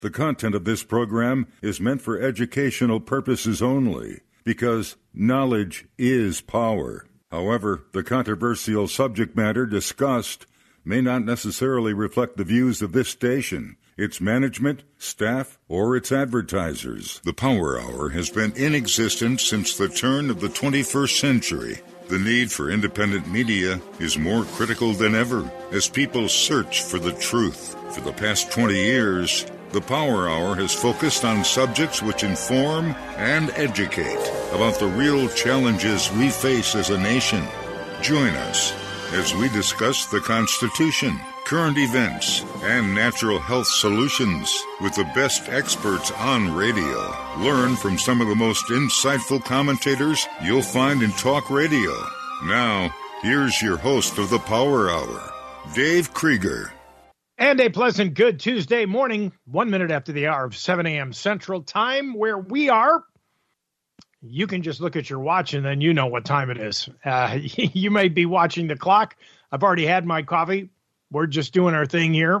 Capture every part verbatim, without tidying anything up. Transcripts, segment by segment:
The content of this program is meant for educational purposes only, because knowledge is power. However, the controversial subject matter discussed may not necessarily reflect the views of this station, its management, staff, or its advertisers. The Power Hour has been in existence since the turn of the twenty-first century. The need for independent media is more critical than ever as people search for the truth. For the past twenty years, the Power Hour has focused on subjects which inform and educate about the real challenges we face as a nation. Join us as we discuss the Constitution, current events, and natural health solutions with the best experts on radio. Learn from some of the most insightful commentators you'll find in talk radio. Now, here's your host of the Power Hour, Dave Krieger. And a pleasant good Tuesday morning, one minute after the hour of seven a.m. Central Time, where we are. You can just look at your watch and then you know what time it is. Uh, you may be watching the clock. I've already had my coffee. We're just doing our thing here.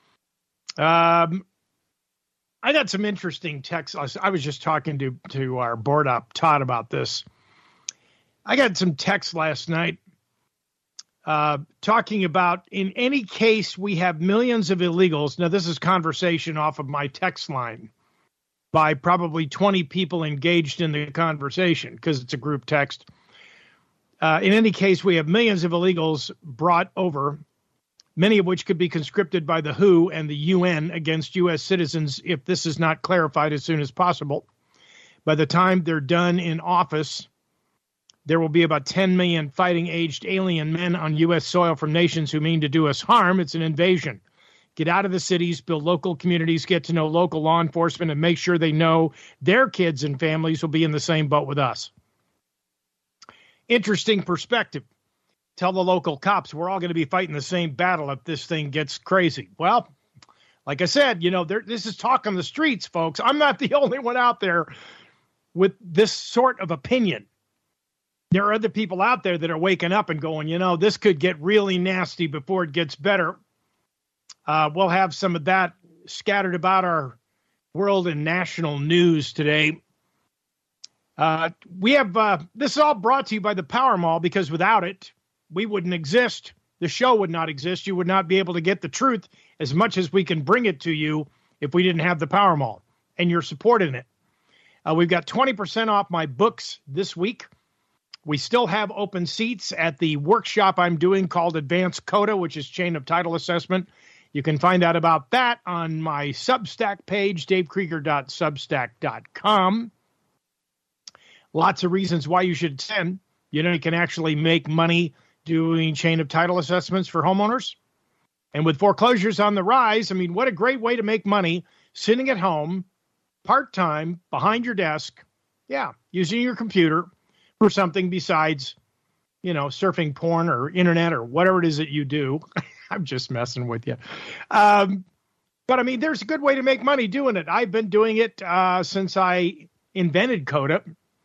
Um, I got some interesting texts. I was just talking to, to our board op, Todd, about this. I got some texts last night. Uh, talking about, in any case, we have millions of illegals. Now, this is conversation off of my text line by probably twenty people engaged in the conversation because it's a group text. Uh, in any case, we have millions of illegals brought over, many of which could be conscripted by the W H O and the U N against U S citizens if this is not clarified as soon as possible. By the time they're done in office, there will be about ten million fighting-aged alien men on U S soil from nations who mean to do us harm. It's an invasion. Get out of the cities, build local communities, get to know local law enforcement, and make sure they know their kids and families will be in the same boat with us. Interesting perspective. Tell the local cops we're all going to be fighting the same battle if this thing gets crazy. Well, like I said, you know, there, this is talk on the streets, folks. I'm not the only one out there with this sort of opinion. There are other people out there that are waking up and going, you know, this could get really nasty before it gets better. Uh, we'll have some of that scattered about our world and national news today. Uh, we have uh, this is all brought to you by the Power Mall, because without it, we wouldn't exist. The show would not exist. You would not be able to get the truth as much as we can bring it to you if we didn't have the Power Mall and your support in it. Uh, we've got twenty percent off my books this week. We still have open seats at the workshop I'm doing called Advanced CODA, which is Chain of Title Assessment. You can find out about that on my Substack page, dave krieger dot substack dot com. Lots of reasons why you should attend. You know, you can actually make money doing chain of title assessments for homeowners. And with foreclosures on the rise, I mean, what a great way to make money sitting at home, part-time, behind your desk. Yeah, using your computer for something besides, you know, surfing porn or internet or whatever it is that you do. I'm just messing with you. Um, but, I mean, there's a good way to make money doing it. I've been doing it uh, since I invented CODA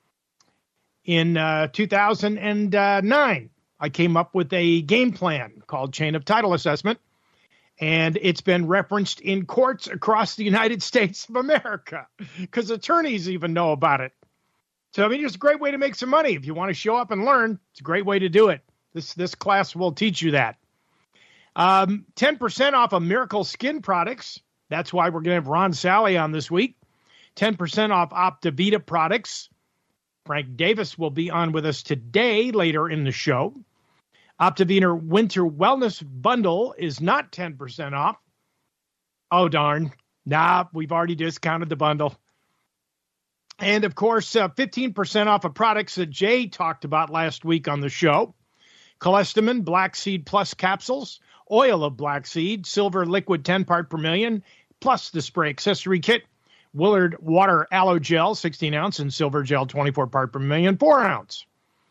in uh, two thousand nine. I came up with a game plan called Chain of Title Assessment, and it's been referenced in courts across the United States of America because attorneys even know about it. So, I mean, it's a great way to make some money. If you want to show up and learn, it's a great way to do it. This this class will teach you that. Um, ten percent off of Miracle Skin products. That's why we're going to have Ron Sally on this week. ten percent off Optavita products. Frank Davis will be on with us today, later in the show. Optavita Winter Wellness Bundle is not ten percent off. Oh, darn. Nah, we've already discounted the bundle. And, of course, uh, fifteen percent off of products that Jay talked about last week on the show. Cholesterol Black Seed Plus capsules, oil of black seed, silver liquid ten part per million, plus the spray accessory kit, Willard Water Aloe Gel, sixteen ounce, and Silver Gel, twenty-four part per million, four ounce.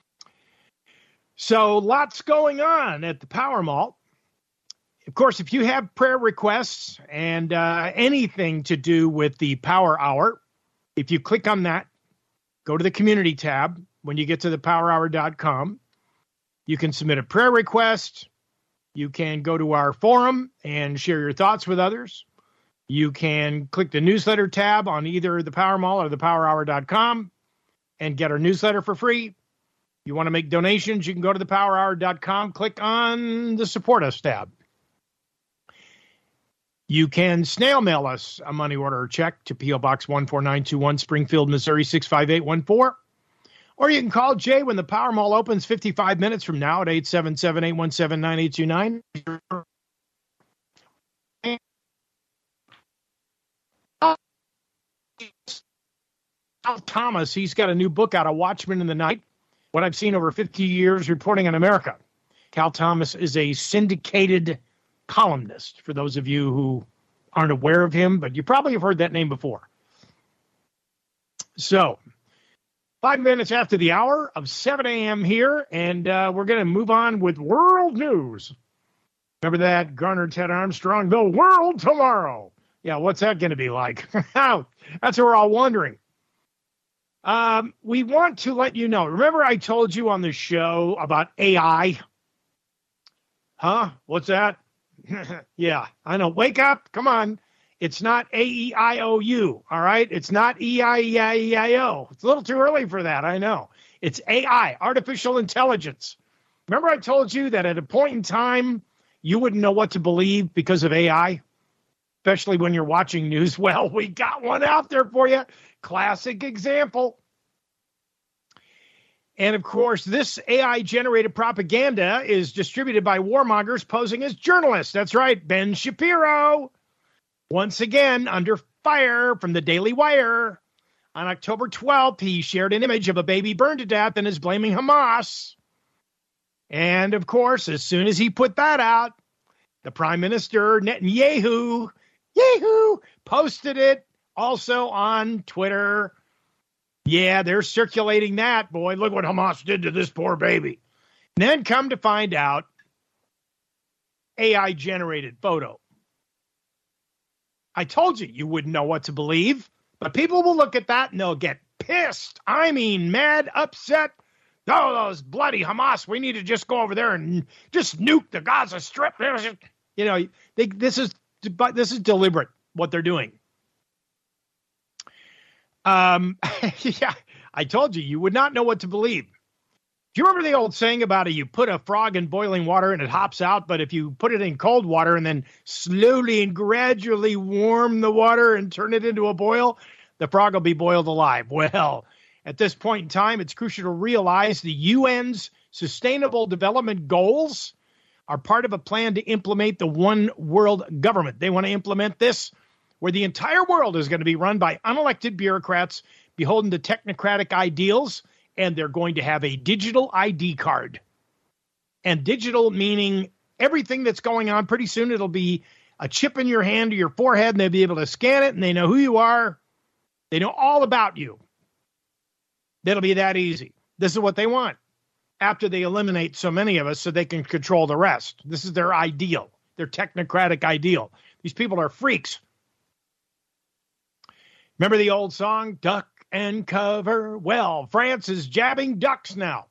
So lots going on at the Power Mall. Of course, if you have prayer requests and uh, anything to do with the Power Hour, if you click on that, go to the community tab when you get to the power hour dot com. You can submit a prayer request. You can go to our forum and share your thoughts with others. You can click the newsletter tab on either the Power Mall or the power hour dot com and get our newsletter for free. You want to make donations, you can go to the power hour dot com, click on the Support Us tab. You can snail mail us a money order or check to P O. Box one four nine two one, Springfield, Missouri, six five eight one four. Or you can call Jay when the Power Mall opens fifty-five minutes from now at eight seven seven, eight one seven, nine eight two nine. Cal Thomas, he's got a new book out, A Watchman in the Night, what I've seen over fifty years reporting on America. Cal Thomas is a syndicated columnist, for those of you who aren't aware of him, but you probably have heard that name before. So, five minutes after the hour of seven a.m. here, and uh, we're going to move on with world news. Remember that Garner Ted Armstrong, the world tomorrow. Yeah, what's that going to be like? That's what we're all wondering. Um, we want to let you know. Remember I told you on the show about A I? Huh? What's that? Yeah, I know. Wake up. Come on. It's not A E I O U, all right? It's not E I E I E I O. It's a little too early for that, I know. It's A I, artificial intelligence. Remember I told you that at a point in time, you wouldn't know what to believe because of A I, especially when you're watching news? Well, we got one out there for you. Classic example. And, of course, this A I-generated propaganda is distributed by warmongers posing as journalists. That's right, Ben Shapiro. Once again, under fire from the Daily Wire. On October twelfth, he shared an image of a baby burned to death and is blaming Hamas. And, of course, as soon as he put that out, the Prime Minister, Netanyahu, Yahoo, posted it also on Twitter. Yeah, they're circulating that. Boy, look what Hamas did to this poor baby. And then come to find out, A I-generated photo. I told you you wouldn't know what to believe, but people will look at that and they'll get pissed. I mean, mad, upset. Oh, those bloody Hamas. We need to just go over there and just nuke the Gaza Strip. You know, they, this is but this is deliberate, what they're doing. Um, yeah, I told you, you would not know what to believe. Do you remember the old saying about it? You put a frog in boiling water and it hops out, but if you put it in cold water and then slowly and gradually warm the water and turn it into a boil, the frog will be boiled alive. Well, at this point in time, it's crucial to realize the U N's Sustainable Development Goals are part of a plan to implement the one world government. They want to implement this where the entire world is going to be run by unelected bureaucrats beholden to technocratic ideals, and they're going to have a digital I D card. And digital meaning everything that's going on. Pretty soon it'll be a chip in your hand or your forehead, and they'll be able to scan it, and they know who you are. They know all about you. That'll be that easy. This is what they want after they eliminate so many of us so they can control the rest. This is their ideal, their technocratic ideal. These people are freaks. Remember the old song, Duck and Cover? Well, France is jabbing ducks now.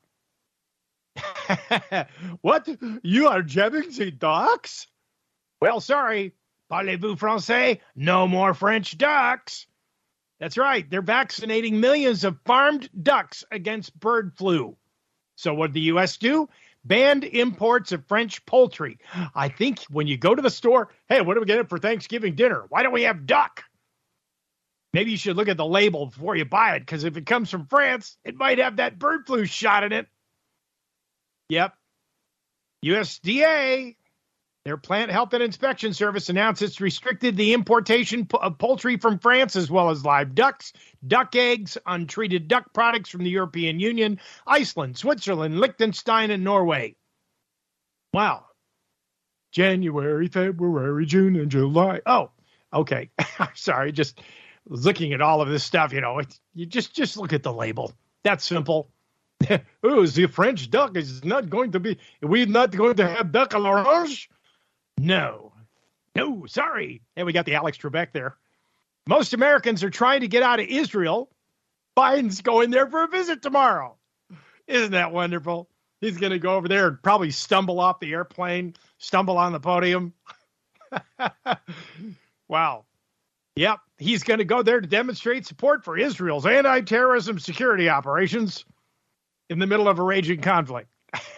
What? You are jabbing the ducks? Well, sorry. Parlez-vous français? No more French ducks. That's right. They're vaccinating millions of farmed ducks against bird flu. So what did the U S do? Banned imports of French poultry. I think when you go to the store, hey, what do we get for Thanksgiving dinner? Why don't we have duck? Maybe you should look at the label before you buy it, because if it comes from France, it might have that bird flu shot in it. Yep. U S D A, their Plant Health and Inspection Service, announced it's restricted the importation of poultry from France, as well as live ducks, duck eggs, untreated duck products from the European Union, Iceland, Switzerland, Liechtenstein, and Norway. Wow. January, February, June, and July. Oh, okay. Sorry, just looking at all of this stuff, you know, it, you just, just look at the label. That's simple. Oh, the French duck is not going to be, we're not going to have duck à l'orange? No. No, sorry. And we got the Alex Trebek there. Most Americans are trying to get out of Israel. Biden's going there for a visit tomorrow. Isn't that wonderful? He's going to go over there and probably stumble off the airplane, stumble on the podium. Wow. Yep, he's going to go there to demonstrate support for Israel's anti-terrorism security operations in the middle of a raging conflict.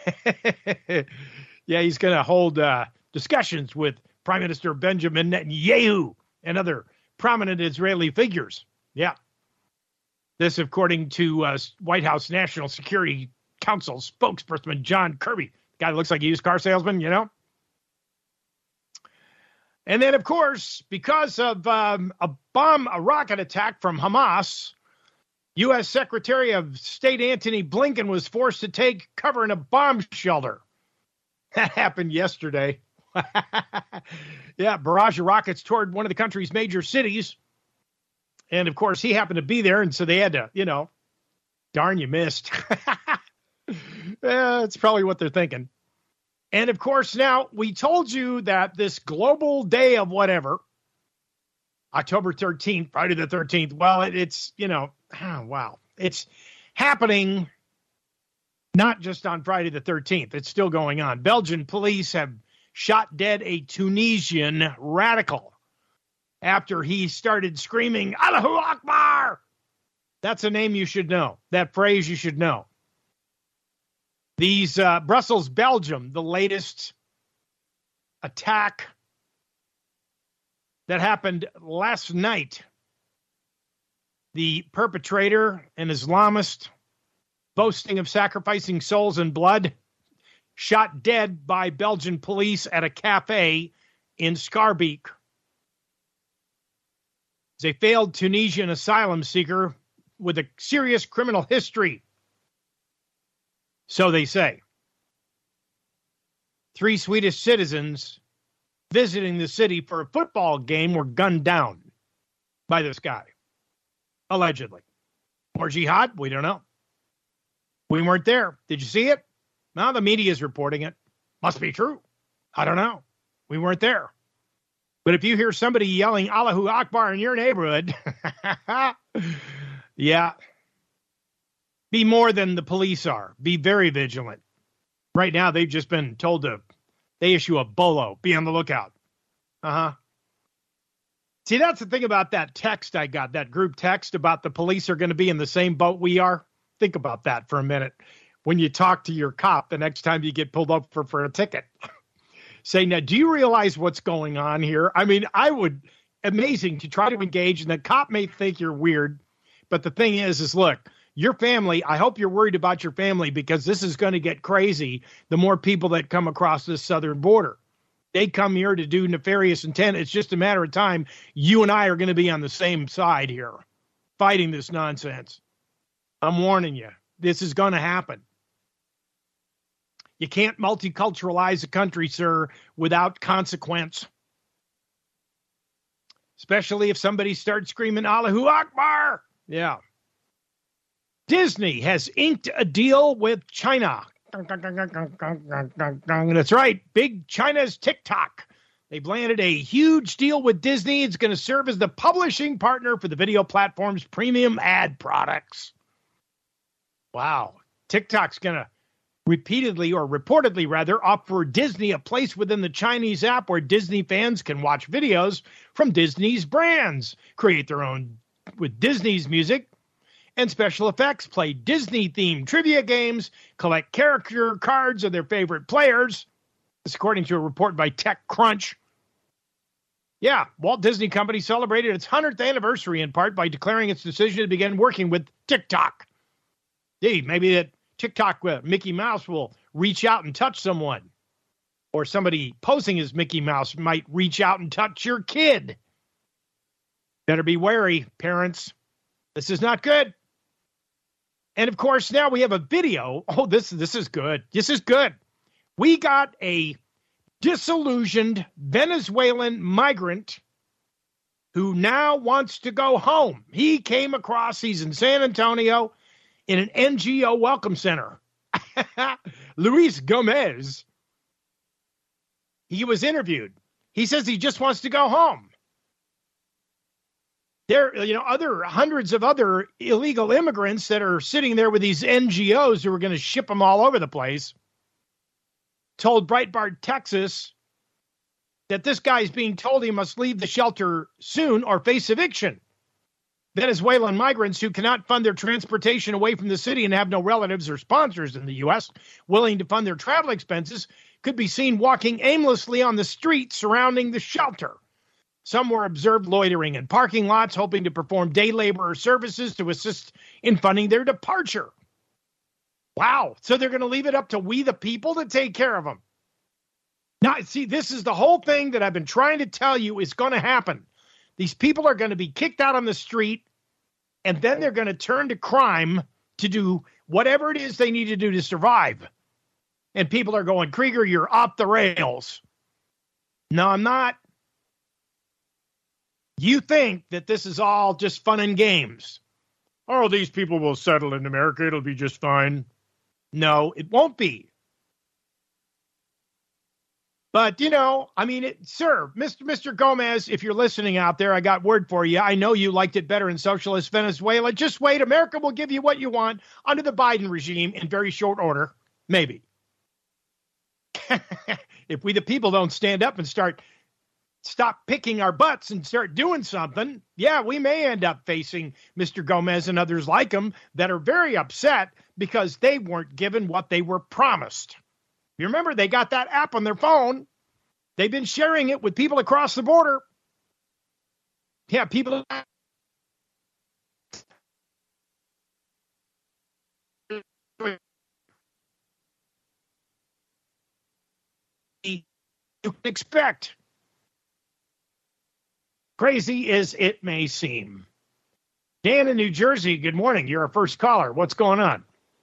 Yeah, he's going to hold uh, discussions with Prime Minister Benjamin Netanyahu and other prominent Israeli figures. Yeah. This, according to uh, White House National Security Council spokesperson John Kirby. The guy that looks like a used car salesman, you know? And then, of course, because of um, a bomb, a rocket attack from Hamas, U S Secretary of State Antony Blinken was forced to take cover in a bomb shelter. That happened yesterday. Yeah, barrage of rockets toward one of the country's major cities. And, of course, he happened to be there, and so they had to, you know, darn, you missed. That's probably what they're thinking. And, of course, now we told you that this global day of whatever, October thirteenth, Friday the thirteenth, well, it, it's, you know, oh, wow. It's happening not just on Friday the thirteenth. It's still going on. Belgian police have shot dead a Tunisian radical after he started screaming, Allahu Akbar! That's a name you should know. That phrase you should know. These uh, Brussels, Belgium, the latest attack that happened last night. The perpetrator, an Islamist, boasting of sacrificing souls and blood, shot dead by Belgian police at a cafe in Schaerbeek. He's a failed Tunisian asylum seeker with a serious criminal history. So they say. Three Swedish citizens visiting the city for a football game were gunned down by this guy, allegedly. More jihad? We don't know. We weren't there. Did you see it? Now the media is reporting it. Must be true. I don't know. We weren't there. But if you hear somebody yelling Allahu Akbar in your neighborhood, yeah, be more than the police are. Be very vigilant. Right now, they've just been told to, they issue a bolo. Be on the lookout. Uh-huh. See, that's the thing about that text I got, that group text about the police are going to be in the same boat we are. Think about that for a minute. When you talk to your cop the next time you get pulled up for, for a ticket. Say, now, do you realize what's going on here? I mean, I would, amazing to try to engage, and the cop may think you're weird, but the thing is, is look, your family, I hope you're worried about your family because this is going to get crazy the more people that come across this southern border. They come here to do nefarious intent. It's just a matter of time. You and I are going to be on the same side here, fighting this nonsense. I'm warning you, this is going to happen. You can't multiculturalize a country, sir, without consequence. Especially if somebody starts screaming, Allahu Akbar. Yeah. Disney has inked a deal with China. That's right. Big China's TikTok. They've landed a huge deal with Disney. It's going to serve as the publishing partner for the video platform's premium ad products. Wow. TikTok's going to repeatedly, or reportedly rather, offer Disney a place within the Chinese app where Disney fans can watch videos from Disney's brands, create their own with Disney's music and special effects, play Disney-themed trivia games, collect character cards of their favorite players. This according to a report by TechCrunch. Yeah, Walt Disney Company celebrated its one hundredth anniversary in part by declaring its decision to begin working with TikTok. Gee, maybe that TikTok with Mickey Mouse will reach out and touch someone. Or somebody posing as Mickey Mouse might reach out and touch your kid. Better be wary, parents. This is not good. And, of course, now we have a video. Oh, this, this is good. This is good. We got a disillusioned Venezuelan migrant who now wants to go home. He came across, he's in San Antonio, in an N G O welcome center. Luis Gomez. He was interviewed. He says he just wants to go home. There, you know, other hundreds of other illegal immigrants that are sitting there with these N G Os who are going to ship them all over the place. Told Breitbart, Texas, that this guy is being told he must leave the shelter soon or face eviction. Venezuelan migrants who cannot fund their transportation away from the city and have no relatives or sponsors in the U S willing to fund their travel expenses could be seen walking aimlessly on the street surrounding the shelter. Some were observed loitering in parking lots, hoping to perform day labor services to assist in funding their departure. Wow. So they're going to leave it up to we the people to take care of them. Now, see, this is the whole thing that I've been trying to tell you is going to happen. These people are going to be kicked out on the street, and then they're going to turn to crime to do whatever it is they need to do to survive. And people are going, Krieger, you're off the rails. No, I'm not. You think that this is all just fun and games. Oh, these people will settle in America. It'll be just fine. No, it won't be. But, you know, I mean, it, sir, Mister Mister Gomez, if you're listening out there, I got word for you. I know you liked it better in socialist Venezuela. Just wait. America will give you what you want under the Biden regime in very short order. Maybe. If we, the people, don't stand up and start, stop picking our butts and start doing something, yeah, we may end up facing Mister Gomez and others like him that are very upset because they weren't given what they were promised. You remember, they got that app on their phone. They've been sharing it with people across the border. Yeah, people. You can expect. Crazy as it may seem. Dan in New Jersey, good morning. You're our first caller. What's going on?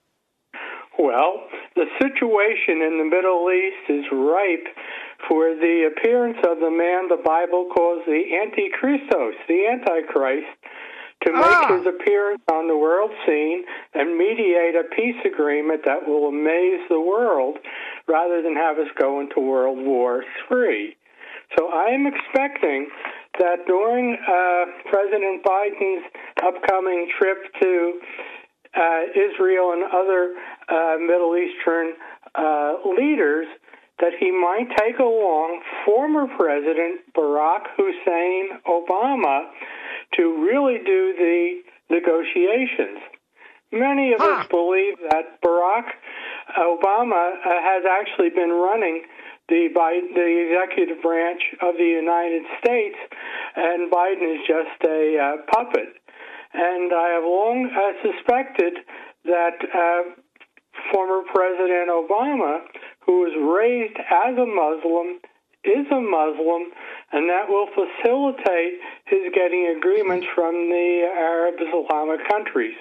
Well, the situation in the Middle East is ripe for the appearance of the man the Bible calls the Antichristos, the Antichrist, to make ah. his appearance on the world scene and mediate a peace agreement that will amaze the world rather than have us go into World War Three. So I am expecting that during uh, President Biden's upcoming trip to Uh, Israel and other uh, Middle Eastern uh, leaders, that he might take along former President Barack Hussein Obama to really do the negotiations. Many of huh. us believe that Barack Obama uh, has actually been running the, Biden, the executive branch of the United States, and Biden is just a uh, puppet. And I have long uh, suspected that uh, former President Obama, who was raised as a Muslim, is a Muslim, and that will facilitate his getting agreements from the Arab Islamic countries.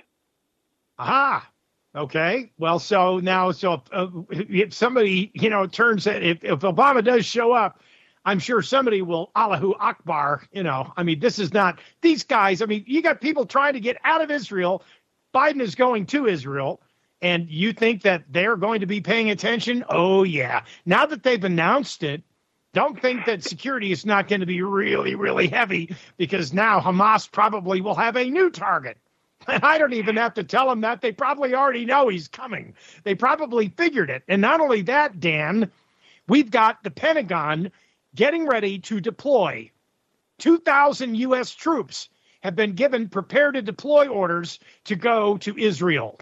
Aha. Okay. Well, so now, so uh, if somebody, you know, turns it, if, if Obama does show up, I'm sure somebody will Allahu Akbar, you know. I mean, this is not, these guys, I mean, you got people trying to get out of Israel. Biden is going to Israel, and you think that they're going to be paying attention? Oh, yeah. Now that they've announced it, don't think that security is not going to be really, really heavy, because now Hamas probably will have a new target. And I don't even have to tell them that. They probably already know he's coming. They probably figured it. And not only that, Dan, we've got the Pentagon getting ready to deploy. two thousand U S troops have been given prepare to deploy orders to go to Israel.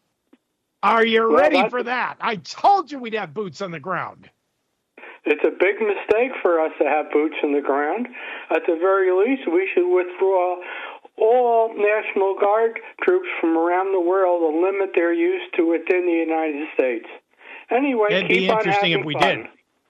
Are you well, ready for that? I told you we'd have boots on the ground. It's a big mistake for us to have boots on the ground. At the very least, we should withdraw all National Guard troops from around the world and limit their use to within the United States. Anyway, It'd keep be interesting on if we fun. did.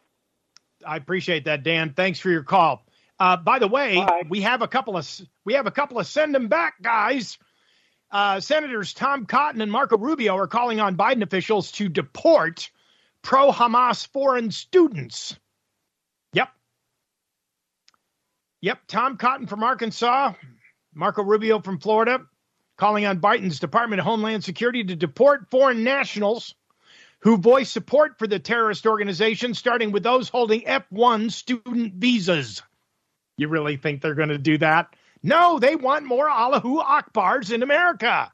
I appreciate that, Dan. Thanks for your call. Uh, by the way, Bye. we have a couple of we have a couple of send them back guys. Uh, Senators Tom Cotton and Marco Rubio are calling on Biden officials to deport pro-Hamas foreign students. Yep. Yep. Tom Cotton from Arkansas, Marco Rubio from Florida, calling on Biden's Department of Homeland Security to deport foreign nationals who voice support for the terrorist organization, starting with those holding F one student visas. You really think they're going to do that? No, they want more Allahu Akbars in America.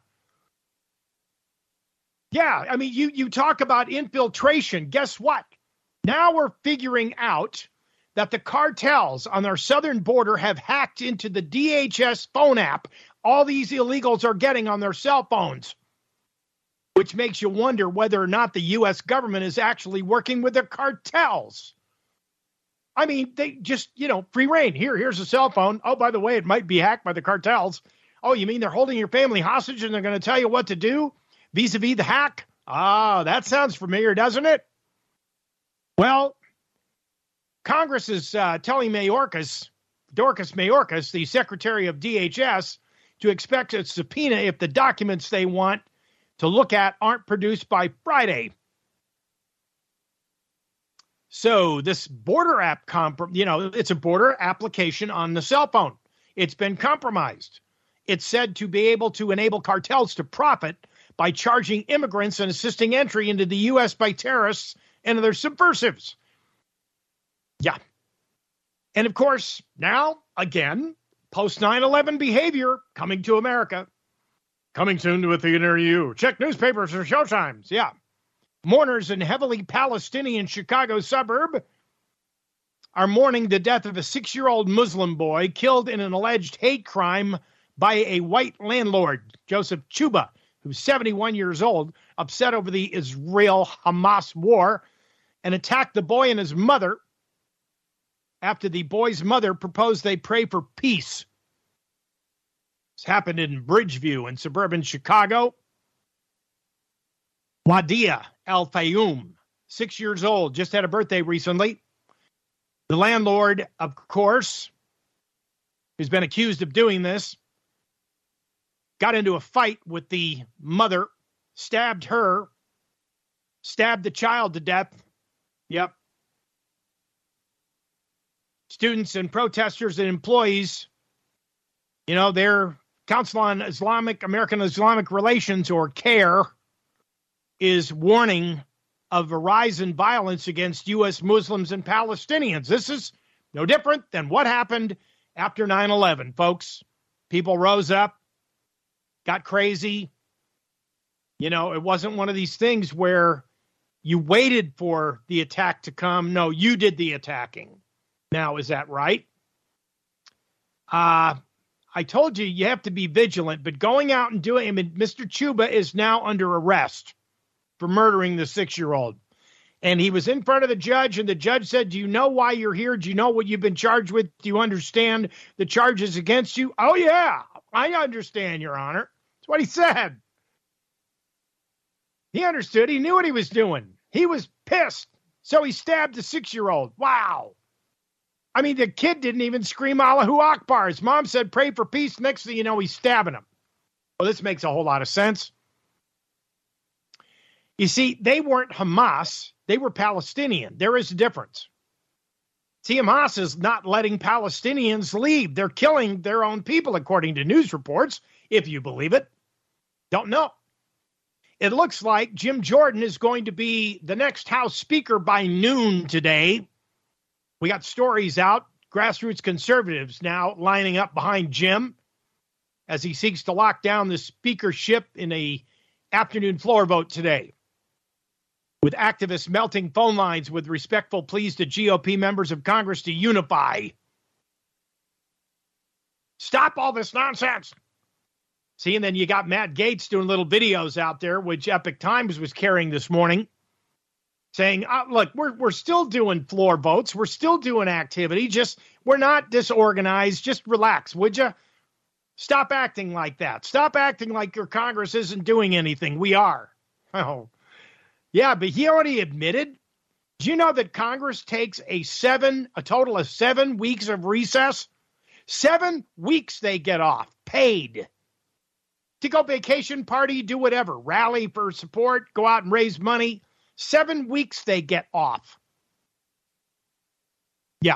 Yeah, I mean, you, you talk about infiltration. Guess what? Now we're figuring out that the cartels on our southern border have hacked into the D H S phone app all these illegals are getting on their cell phones, which makes you wonder whether or not the U S government is actually working with the cartels. I mean, they just, you know, free reign. Here, here's a cell phone. Oh, by the way, it might be hacked by the cartels. Oh, you mean they're holding your family hostage and they're going to tell you what to do vis-a-vis the hack? Ah, that sounds familiar, doesn't it? Well, Congress is uh, telling Mayorkas, Dorcas Mayorkas, the Secretary of D H S, to expect a subpoena if the documents they want to look at aren't produced by Friday. So this border app, comp- you know, it's a border application on the cell phone. It's been compromised. It's said to be able to enable cartels to profit by charging immigrants and assisting entry into the U S by terrorists and other subversives. Yeah. And of course, now, again, post nine eleven behavior coming to America. Coming soon to a theater near you. Check newspapers for showtimes. Yeah. Mourners in heavily Palestinian Chicago suburb are mourning the death of a six-year-old Muslim boy killed in an alleged hate crime by a white landlord, Joseph Chuba, who's seventy-one years old, upset over the Israel-Hamas war, and attacked the boy and his mother after the boy's mother proposed they pray for peace. This happened in Bridgeview in suburban Chicago. Wadia Al-Fayoum, six years old, just had a birthday recently. The landlord, of course, who's been accused of doing this, got into a fight with the mother, stabbed her, stabbed the child to death. Yep. Students and protesters and employees, you know, their Council on Islamic, American Islamic Relations, or CARE, is warning of a rise in violence against U S Muslims and Palestinians. This is no different than what happened after nine eleven, folks. People rose up, got crazy. You know, it wasn't one of these things where you waited for the attack to come. No, you did the attacking. Now, is that right? Uh, I told you you have to be vigilant, but going out and doing, I mean, Mister Chuba is now under arrest for murdering the six-year-old. And he was in front of the judge, and the judge said, do you know why you're here? Do you know what you've been charged with? Do you understand the charges against you? Oh, yeah, I understand, Your Honor. That's what he said. He understood. He knew what he was doing. He was pissed. So he stabbed the six-year-old. Wow. I mean, the kid didn't even scream Allahu Akbar. His mom said, pray for peace. Next thing you know, he's stabbing him. Well, this makes a whole lot of sense. You see, they weren't Hamas. They were Palestinian. There is a difference. See, Hamas is not letting Palestinians leave. They're killing their own people, according to news reports, if you believe it. Don't know. It looks like Jim Jordan is going to be the next House Speaker by noon today. We got stories out, grassroots conservatives now lining up behind Jim as he seeks to lock down the speakership in a afternoon floor vote today, with activists melting phone lines with respectful pleas to G O P members of Congress to unify. Stop all this nonsense. See, and then you got Matt Gaetz doing little videos out there, which Epic Times was carrying this morning, saying, uh, look, we're we're still doing floor votes. We're still doing activity. Just, we're not disorganized. Just relax, would you? Stop acting like that. Stop acting like your Congress isn't doing anything. We are. Oh, yeah, but he already admitted. Do you know that Congress takes a seven, a total of seven weeks of recess? Seven weeks they get off, paid. To go vacation, party, do whatever, rally for support, go out and raise money. Seven weeks they get off. Yeah.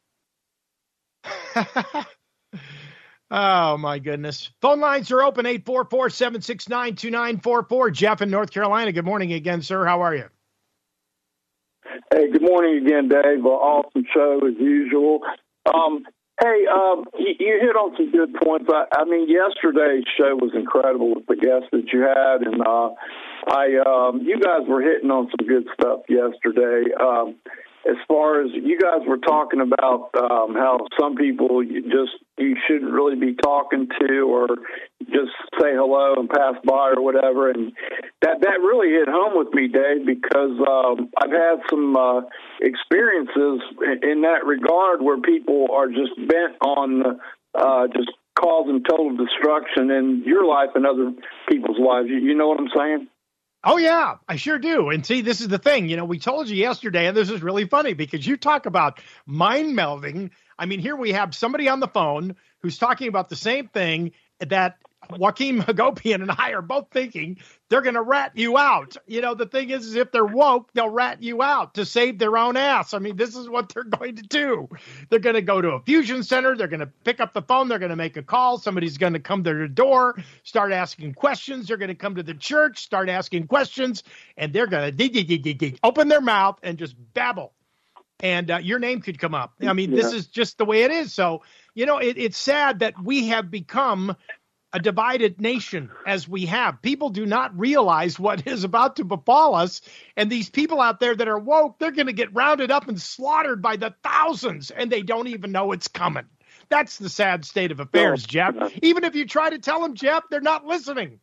Oh, my goodness. Phone lines are open, eight four four, seven six nine, two nine four four. Jeff in North Carolina. Good morning again, sir. How are you? Hey, good morning again, Dave. Well, awesome show as usual. Um, hey, um, you, you hit on some good points. I, I mean, yesterday's show was incredible with the guests that you had, and uh, I, um, you guys were hitting on some good stuff yesterday. Um, as far as you guys were talking about um, how some people you just you shouldn't really be talking to, or just say hello and pass by or whatever, and that that really hit home with me, Dave, because um, I've had some uh, experiences in, in that regard where people are just bent on uh, just causing total destruction in your life and other people's lives. You, you know what I'm saying? Oh, yeah, I sure do. And see, this is the thing. You know, we told you yesterday, and this is really funny because you talk about mind melding. I mean, here we have somebody on the phone who's talking about the same thing that Joaquin Hagopian and I are both thinking they're going to rat you out. You know, the thing is, is if they're woke, they'll rat you out to save their own ass. I mean, this is what they're going to do. They're going to go to a fusion center. They're going to pick up the phone. They're going to make a call. Somebody's going to come to their door, start asking questions. They're going to come to the church, start asking questions, and they're going to open their mouth and just babble. And uh, your name could come up. I mean, yeah. This is just the way it is. So, you know, it, it's sad that we have become a divided nation as we have. People do not realize what is about to befall us. And these people out there that are woke, they're going to get rounded up and slaughtered by the thousands, and they don't even know it's coming. That's the sad state of affairs, no, Jeff. No. Even if you try to tell them, Jeff, they're not listening.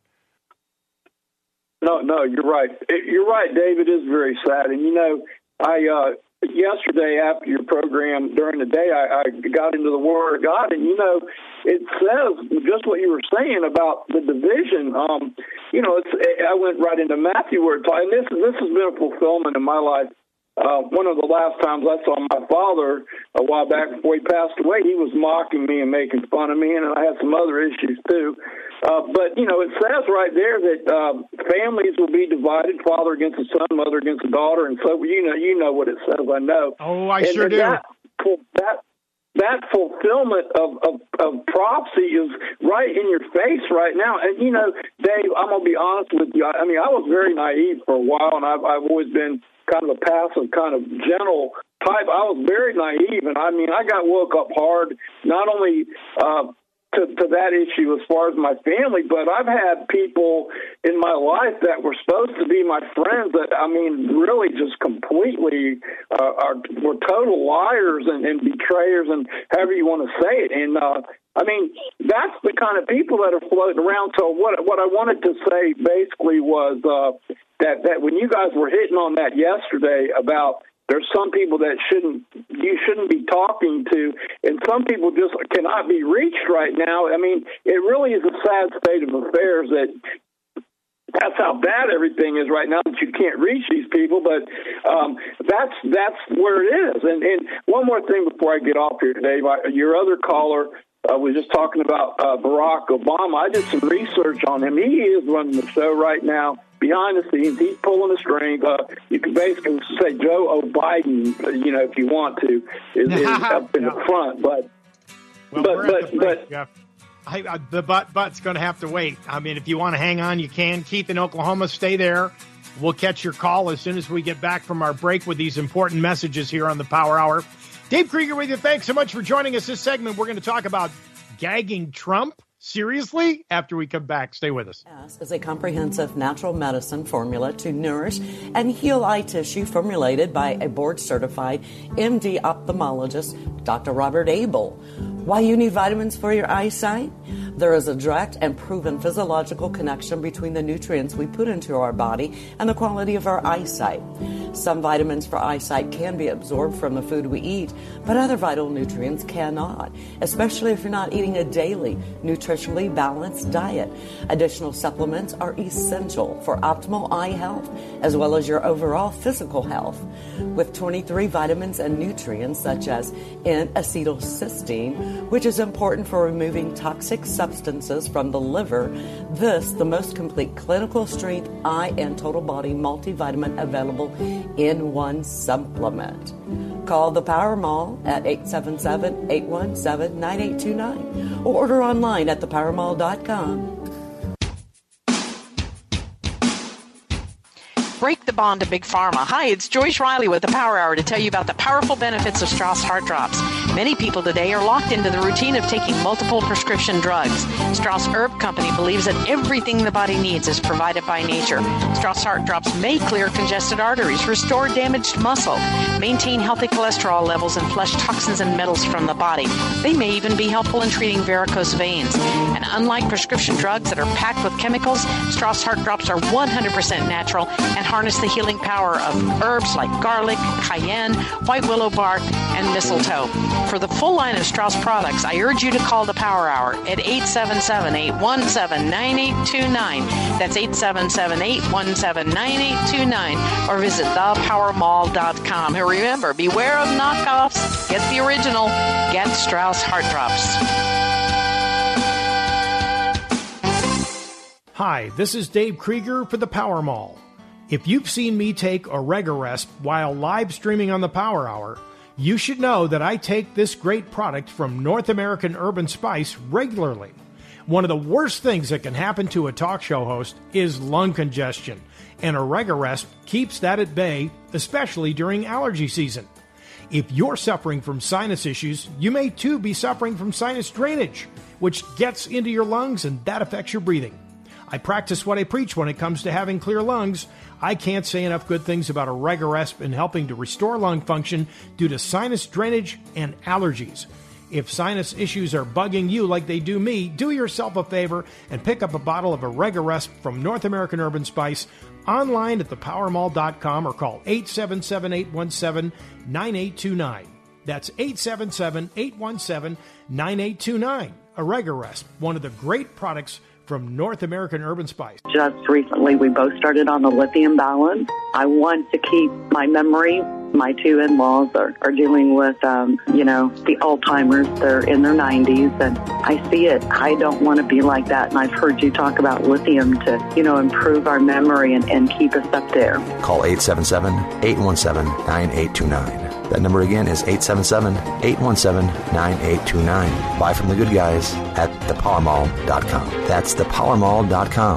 No, no, you're right. You're right, Dave. It is very sad. And, you know, I, uh, yesterday after your program during the day, I, I got into the Word of God, and, you know, it says just what you were saying about the division. Um, you know, it's, I went right into Matthew where it's, and this, this has been a fulfillment in my life. Uh, one of the last times I saw my father a while back before he passed away, he was mocking me and making fun of me, and I had some other issues too. Uh, but, you know, it says right there that uh, families will be divided, father against the son, mother against the daughter, and so, you know, you know what it says, I know. Oh, I and, sure and do. That, that, that fulfillment of, of, of prophecy is right in your face right now. And, you know, Dave, I'm going to be honest with you. I, I mean, I was very naive for a while, and I've, I've always been kind of a passive, kind of gentle type. I was very naive, and I mean, I got woke up hard, not only uh, to, to that issue as far as my family, but I've had people in my life that were supposed to be my friends that, I mean, really just completely uh, are were total liars and, and betrayers, and however you want to say it. And uh, I mean, that's the kind of people that are floating around. So what what I wanted to say basically was uh, that that when you guys were hitting on that yesterday about there's some people that shouldn't you shouldn't be talking to, and some people just cannot be reached right now. I mean, it really is a sad state of affairs that that's how bad everything is right now, that you can't reach these people. But um, that's that's where it is. And, and one more thing before I get off here today, your other caller Uh, we were just talking about uh, Barack Obama. I did some research on him. He is running the show right now behind the scenes. He's pulling the string. Uh, you can basically say Joe O'Biden, you know, if you want to, is, is up in no. the front. But, well, but, we're but, at the break, Jeff. I, I, the butt butt's going to have to wait. I mean, if you want to hang on, you can. Keith in Oklahoma, stay there. We'll catch your call as soon as we get back from our break with these important messages here on the Power Hour. Dave Krieger with you. Thanks so much for joining us this segment. We're going to talk about gagging Trump. Seriously? After we come back, stay with us. Is a comprehensive natural medicine formula to nourish and heal eye tissue formulated by a board-certified M D ophthalmologist, Doctor Robert Abel. Why you need vitamins for your eyesight? There is a direct and proven physiological connection between the nutrients we put into our body and the quality of our eyesight. Some vitamins for eyesight can be absorbed from the food we eat, but other vital nutrients cannot, especially if you're not eating a daily, nutritionally balanced diet. Additional supplements are essential for optimal eye health, as well as your overall physical health. With twenty-three vitamins and nutrients such as N-acetylcysteine, which is important for removing toxic substances from the liver, this, the most complete clinical strength eye and total body multivitamin available in one supplement. Call the Power Mall at eight seven seven, eight one seven, nine eight two nine or order online at the power mall dot com. break the bond to Big Pharma. Hi, it's Joyce Riley with the Power Hour to tell you about the powerful benefits of Strauss Heart Drops. Many people today are locked into the routine of taking multiple prescription drugs. Strauss Herb Company believes that everything the body needs is provided by nature. Strauss Heart Drops may clear congested arteries, restore damaged muscle, maintain healthy cholesterol levels, and flush toxins and metals from the body. They may even be helpful in treating varicose veins. And unlike prescription drugs that are packed with chemicals, Strauss Heart Drops are one hundred percent natural and harness the healing power of herbs like garlic, cayenne, white willow bark, and mistletoe. For the full line of Strauss products, I urge you to call the Power Hour at eight seven seven, eight one seven, nine eight two nine. That's eight seven seven, eight one seven, nine eight two nine. Or visit the power mall dot com. And remember, beware of knockoffs. Get the original. Get Strauss Heart Drops. Hi, this is Dave Krieger for the Power Mall. If you've seen me take Oregarest while live streaming on the Power Hour, you should know that I take this great product from North American Herb and Spice regularly. One of the worst things that can happen to a talk show host is lung congestion, and Oregarest keeps that at bay, especially during allergy season. If you're suffering from sinus issues, you may too be suffering from sinus drainage, which gets into your lungs and that affects your breathing. I practice what I preach when it comes to having clear lungs. I can't say enough good things about Oregarest in helping to restore lung function due to sinus drainage and allergies. If sinus issues are bugging you like they do me, do yourself a favor and pick up a bottle of Oregarest from North American Herb and Spice online at the power mall dot com or call eight seven seven, eight one seven, nine eight two nine. That's eight seven seven, eight one seven, nine eight two nine. Oregarest, one of the great products from North American Herb and Spice. Just recently, we both started on the lithium balance. I want to keep my memory. My two in-laws are, are dealing with, um, you know, the Alzheimer's. They're in their nineties, and I see it. I don't want to be like that, and I've heard you talk about lithium to, you know, improve our memory and, and keep us up there. Call eight seven seven, eight one seven, nine eight two nine. That number again is eight seven seven, eight one seven, nine eight two nine. Buy from the good guys at the power mall dot com. That's the power mall dot com.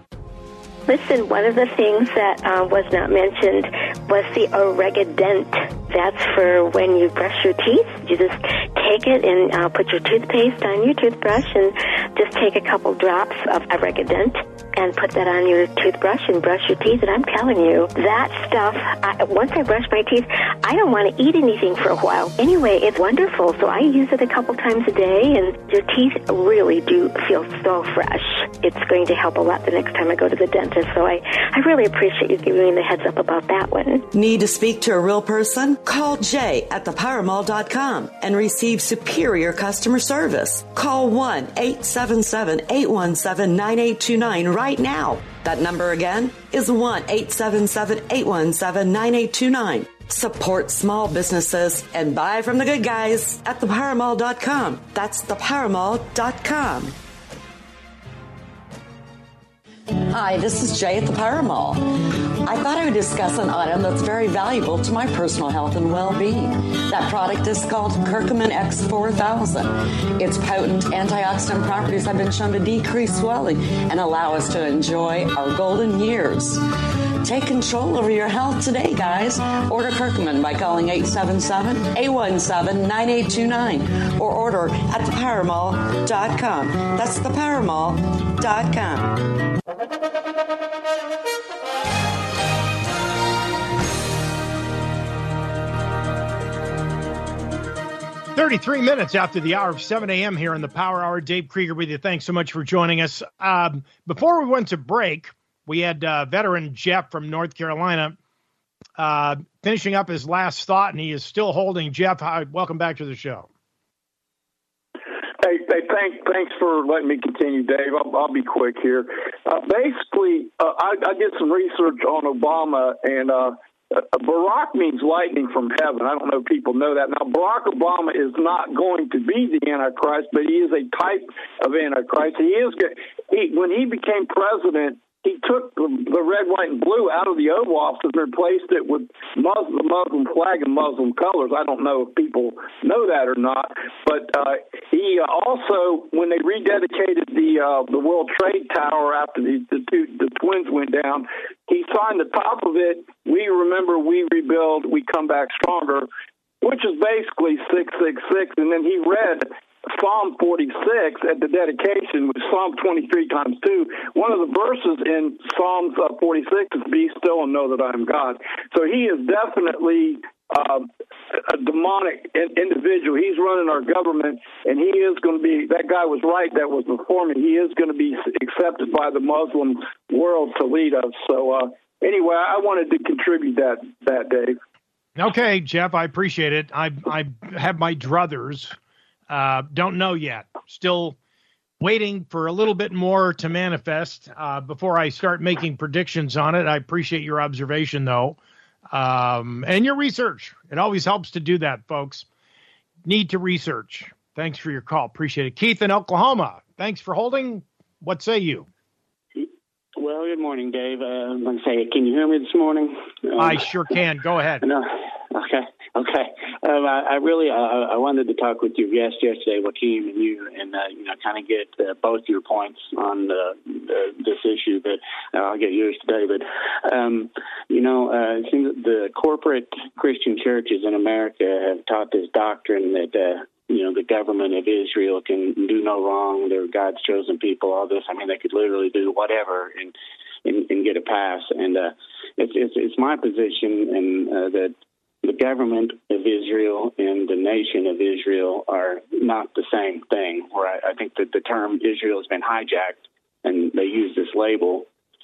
Listen, one of the things that uh, was not mentioned was the Oregadent. That's for when you brush your teeth. You just take it and uh, put your toothpaste on your toothbrush and just take a couple drops of Oregadent and put that on your toothbrush and brush your teeth. And I'm telling you, that stuff, I, once I brush my teeth, I don't want to eat anything for a while. Anyway, it's wonderful. So I use it a couple times a day, and your teeth really do feel so fresh. It's going to help a lot the next time I go to the dentist. So I, I really appreciate you giving me the heads up about that one. Need to speak to a real person? Call Jay at the power mall dot com and receive superior customer service. Call one eight seven seven, eight one seven, nine eight two nine right now. That number again is one eight seven seven, eight one seven, nine eight two nine. Support small businesses and buy from the good guys at the power mall dot com. That's the power mall dot com. Hi, this is Jay at the Power Mall. I thought I would discuss an item that's very valuable to my personal health and well-being. That product is called Curcumin X four thousand. Its potent antioxidant properties have been shown to decrease swelling and allow us to enjoy our golden years. Take control over your health today, guys. Order Curcumin by calling eight seven seven, eight one seven, nine eight two nine or order at the power mall dot com. That's the power mall dot com. thirty-three minutes after the hour of seven a.m. here in the Power Hour. Dave Krieger with you. Thanks so much for joining us. Um, before we went to break, we had uh, veteran Jeff from North Carolina uh, finishing up his last thought, and he is still holding. Jeff, hi, welcome back to the show. Hey, hey thanks, thanks for letting me continue, Dave. I'll, I'll be quick here. Uh, basically, uh, I, I did some research on Obama, and uh, uh, Barack means lightning from heaven. I don't know if people know that. Now, Barack Obama is not going to be the Antichrist, but he is a type of Antichrist. He is he, when he became president, he took the, the red, white, and blue out of the Oval Office and replaced it with Muslim, the Muslim flag and Muslim colors. I don't know if people know that or not, but uh, he also, when they rededicated the uh, the World Trade Tower after the the, two, the twins went down, he signed the top of it, "We remember, we rebuild, we come back stronger," which is basically six six six, and then he read Psalm forty-six at the dedication, which Psalm twenty-three times two. One of the verses in Psalms uh, forty-six is "Be still and know that I am God." So he is definitely uh, a demonic in- individual. He's running our government, and he is going to be, that guy was right that was before me, he is going to be accepted by the Muslim world to lead us. So uh, anyway, I wanted to contribute that, that Dave. Okay, Jeff, I appreciate it. I, I have my druthers. Uh, don't know yet. Still waiting for a little bit more to manifest uh, before I start making predictions on it. I appreciate your observation, though, um, and your research. It always helps to do that, folks. Need to research. Thanks for your call. Appreciate it. Keith in Oklahoma, thanks for holding. What say you? Well, good morning, Dave. Uh, I'm going to say, can you hear me this morning? Um, I sure can. Go ahead. No. Okay. Okay. Um, I, I really, uh, I wanted to talk with your guest yesterday, Joaquin, and you, and uh, you know, kind of get uh, both your points on uh, uh, this issue. But uh, I'll get yours today. But um, you know, uh, it seems that the corporate Christian churches in America have taught this doctrine that uh, you know the government of Israel can do no wrong. They're God's chosen people. All this. I mean, they could literally do whatever and and, and get a pass. And uh, it's, it's it's my position, and uh, that the government of Israel and the nation of Israel are not the same thing. Where I, I think that the term Israel has been hijacked, and they use this label,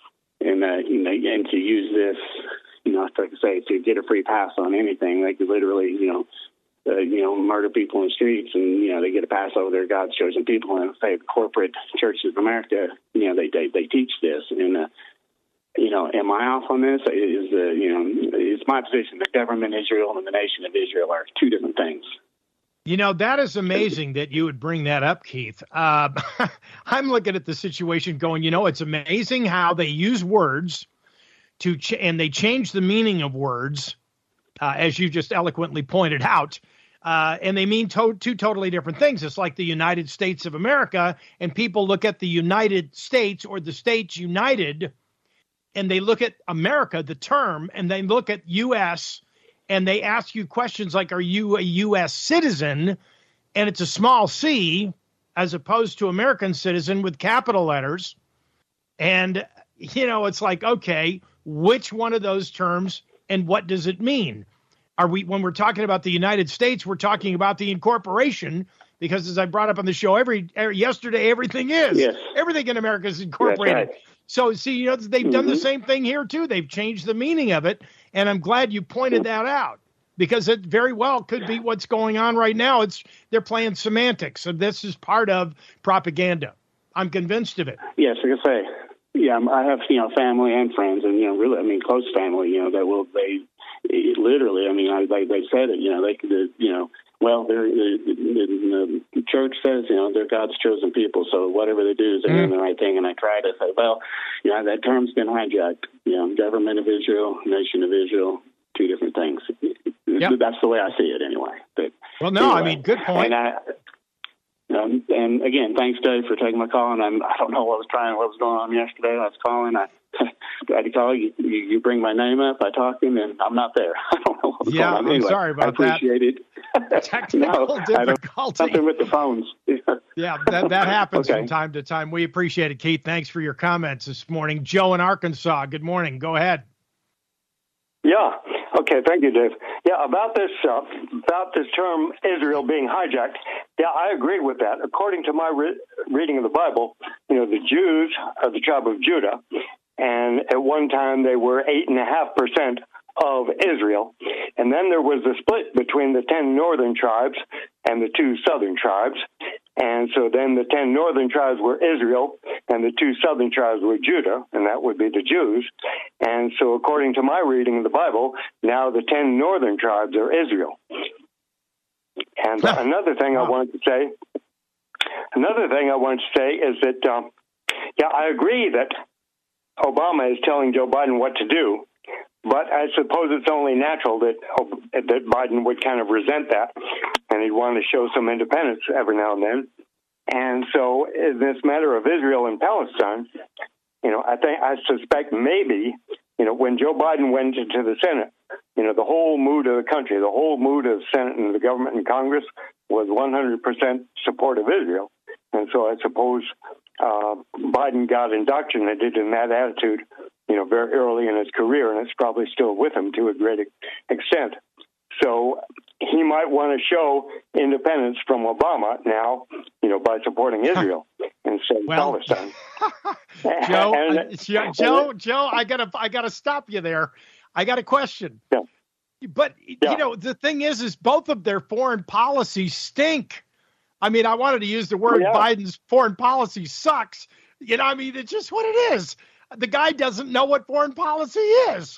and uh, you know, and to use this, you know, like I say, to get a free pass on anything, they could literally, you know, uh, you know, murder people in the streets, and you know, they get a pass over their God's chosen people. And say the corporate churches of America, you know, they they, they teach this, and uh, you know, am I off on this? Is uh, you know, it's my position that government Israel and the nation of Israel are two different things. You know, that is amazing that you would bring that up, Keith. Uh, I'm looking at the situation going, you know, it's amazing how they use words to ch- and they change the meaning of words, uh, as you just eloquently pointed out. Uh, and they mean to- two totally different things. It's like the United States of America, and people look at the United States or the States United, and they look at America, the term, and they look at U S, and they ask you questions like, are you a U S citizen? And it's a small c, as opposed to American citizen with capital letters. And, you know, it's like, okay, which one of those terms and what does it mean? Are we, when we're talking about the United States, we're talking about the incorporation, because as I brought up on the show every, every yesterday, everything is. Yes. Everything in America is incorporated. Right. So, see, you know, they've mm-hmm. done the same thing here, too. They've changed the meaning of it. And I'm glad you pointed that out, because it very well could be what's going on right now. It's they're playing semantics, and this is part of propaganda. I'm convinced of it. Yes, like I say, yeah, I have, you know, family and friends, and, you know, really, I mean, close family, you know, that will, they, it, literally, I mean, I, they, they said it, you know, they could, you know, well, they're, the, the, the church says, you know, they're God's chosen people, so whatever they do is they're mm. doing the right thing. And I try to say, well, you know, that term's been hijacked. You know, government of Israel, nation of Israel, two different things. Yep. That's the way I see it, anyway. But well, no, anyway, I mean, good point. And, I, um, and again, thanks, Dave, for taking my call. And I'm, I don't know what was trying, what was going on yesterday. I was calling. I tried to call you. You, you bring my name up. I talk in, and I'm not there. I don't know what was yeah, going on. I'm Anyway, sorry about I appreciate that. it. Technical no, difficulty. Something with the phones. yeah, that, that happens okay. from time to time. We appreciate it, Keith. Thanks for your comments this morning. Joe in Arkansas, good morning. Go ahead. Yeah. Okay. Thank you, Dave. Yeah, about this uh, about this term Israel being hijacked. Yeah, I agree with that. According to my re- reading of the Bible, you know, the Jews are the tribe of Judah, and at one time they were eight and a half percent of Israel, and then there was a split between the ten northern tribes and the two southern tribes, and so then the ten northern tribes were Israel, and the two southern tribes were Judah, and that would be the Jews. And so according to my reading of the Bible, now the ten northern tribes are Israel. And another thing I wanted to say, another thing I wanted to say is that, um, yeah, I agree that Obama is telling Joe Biden what to do. But I suppose it's only natural that that Biden would kind of resent that, and he'd want to show some independence every now and then. And so, in this matter of Israel and Palestine, you know, I think I suspect maybe, you know, when Joe Biden went into the Senate, you know, the whole mood of the country, the whole mood of the Senate and the government and Congress was one hundred percent support of Israel. And so, I suppose uh, Biden got indoctrinated in that attitude, you know, very early in his career, and it's probably still with him to a great extent. So he might want to show independence from Obama now, you know, by supporting Israel instead of well, Palestine. Joe, and, uh, Joe, Joe, Joe, I gotta, I gotta stop you there. I got a question. Yeah. But yeah. you know, the thing is, is both of their foreign policies stink. I mean, I wanted to use the word yeah. Biden's foreign policy sucks. You know, I mean, it's just what it is. The guy doesn't know what foreign policy is.